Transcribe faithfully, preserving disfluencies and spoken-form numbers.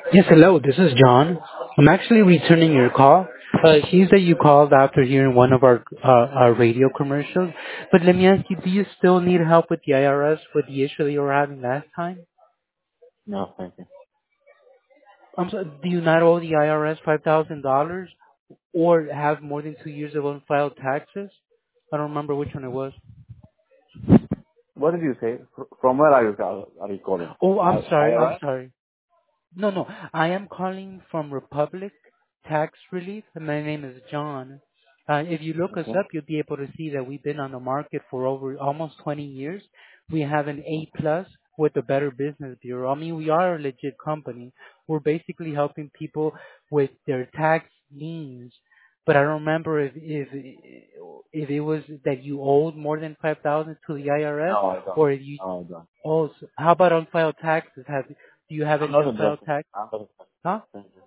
Yes, hello. This is John. I'm actually returning your call. Uh, it seems that you called after hearing one of our uh, our radio commercials. But let me ask you: do you still need help with the I R S with the issue that you were having last time? No, thank you. Um, so do you not owe the I R S five thousand dollars or have more than two years of unfiled taxes? I don't remember which one it was. What did you say? Fr- From where are you call- are you calling? Oh, I'm I sorry. I'm IRS? sorry. No, no. I am calling from Republic Tax Relief, and my name is John. Uh, if you look us Okay. up, you'll be able to see that we've been on the market for over almost twenty years. We have an A plus with the Better Business Bureau. I mean, we are a legit company. We're basically helping people with their tax liens. But I don't remember if if if it was that you owed more than five thousand to the I R S, No, I don't. or if you No, I don't. also. How about unfiled taxes? Have do you have I'm any not unfiled interested. tax? I'm not interested. Huh?